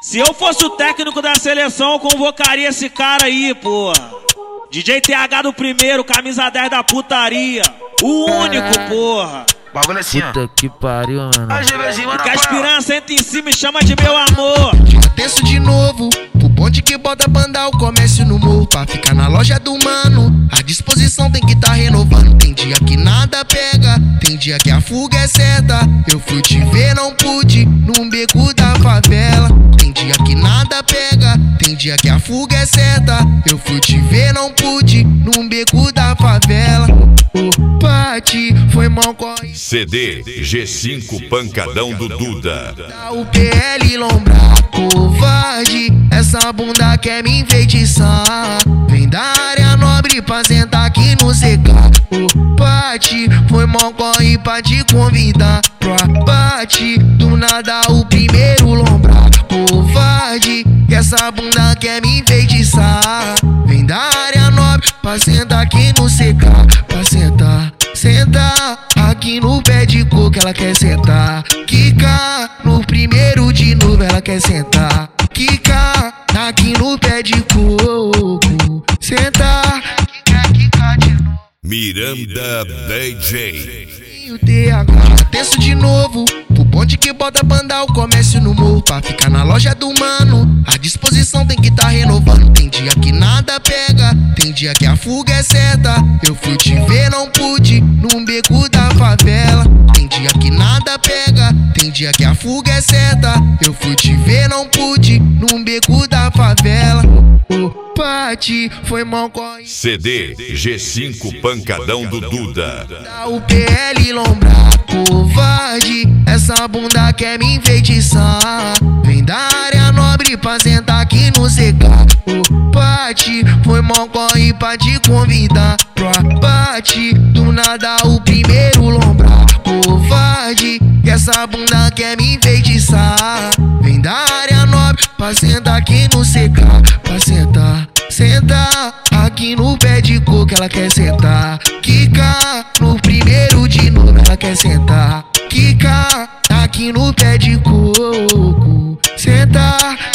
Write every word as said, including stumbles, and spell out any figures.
Se eu fosse o técnico da seleção, eu convocaria esse cara aí, porra. D J T H do primeiro, camisa dez da putaria. O único, porra. Bagulho assim, ó. Puta que pariu, mano. Que a aspirança senta em cima e chama de meu amor. Desço de novo, o bonde que bota banda, o comércio no morro, pra ficar na loja do mano. A disposição tem que tá renovando. Tem dia que nada pega, tem dia que a fuga é certa. Eu fui te ver, não pude, num beco da favela. Tem dia que nada pega, tem dia que a fuga é certa. Eu fui te ver, não pude, num beco da favela. O Pati foi mal corre. C D G cinco Pancadão do Duda. O P L lombrar, covarde. Essa bunda quer me enfeitiçar. Vem da área nobre pra sentar aqui no C K. O Pati foi mal corre pra te convidar pro abate. Do nada o primeiro lombrar, covarde. Essa bunda quer me enfeitiçar. Vem da área nobre pra sentar aqui no C K. Pra sentar, sentar aqui no pé de coco, ela quer sentar. Quica no primeiro de novo, ela quer sentar. Quica aqui no pé de coco, sentar. Quica, quica de novo. Miranda D J. E o T H, desço de novo, o bonde que bota banda, o comércio no morro, pra ficar na loja do mano. A disposição tem que tá renovando. Tem dia que nada pega, tem dia que a fuga é certa. Eu fui te ver, não pude, num beco da favela. Tem dia que nada pega, tem dia que a fuga é certa. Eu fui te ver, não pude, num beco da favela. O Pati foi mal corre. C D G cinco Pancadão do Duda. O P L lombrar, covarde. Essa bunda quer me enfeitiçar. Vem da área nobre pra sentar aqui no C K. O Pati foi mal corre pra te convidar pro abate. Do nada o primeiro lombrar, covarde. Essa bunda quer me enfeitiçar. Vem da área nobre pra sentar aqui no C K. Pra sentar, sentar aqui no pé de coco, ela quer sentar. Quica no primeiro de novo, ela quer sentar. Quica aqui no pé de coco, sentar.